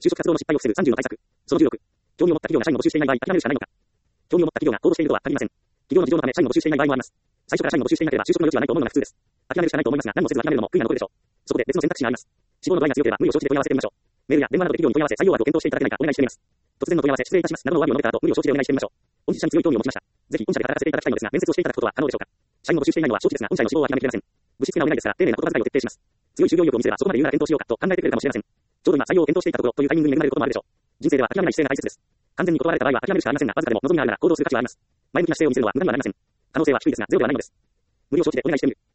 就職活動の失敗を防ぐ30の対策。その16。興味を持った企業が社員を募集していない場合、諦めるしかないのか。興味を持った企業が行動しているとは限りません。企業の事情のため社員を募集していない場合もあります。最初から社員を募集していなければ就職の余地はないと思うのが普通です。諦めるしかないと思いますが、何もせず諦めるのも悔いが残るでしょう。そこで別の選択肢があります。志望の度合いが強ければ無理を承知で問い合わせてみましょう。メールや電話などで企業に問い合わせ採用枠を検討していただけないかお願いしてみます。突然の問い合わせ失礼いたしますなどのお詫びを述べた後、無理を承知でお願いしてみましょう。御社に強い興味を持ちました。ぜひ御社で働かせていただきたいのですが、面接をしていただくことは可能でしょうか。社員を募集していないのは承知ですが、御社への志望は諦めきれません。ぶしつけなお願いですから、丁寧な言葉遣いを徹底します。強い就業意欲を見せればそこまで言うなら検討しようかと考えてくれるかもしれません。ちょうど今採用を検討していたところというタイミングに恵まれることもあるでしょう。人生では諦めない姿勢が大切です。完全に断られた場合は諦めるしかありませんが、わずかでも望みがあるなら行動する価値はあります。前向きな姿勢を見せるのは無駄ではありません。可能性は低いですがゼロではないのです。無理を承知でお願いしてみる。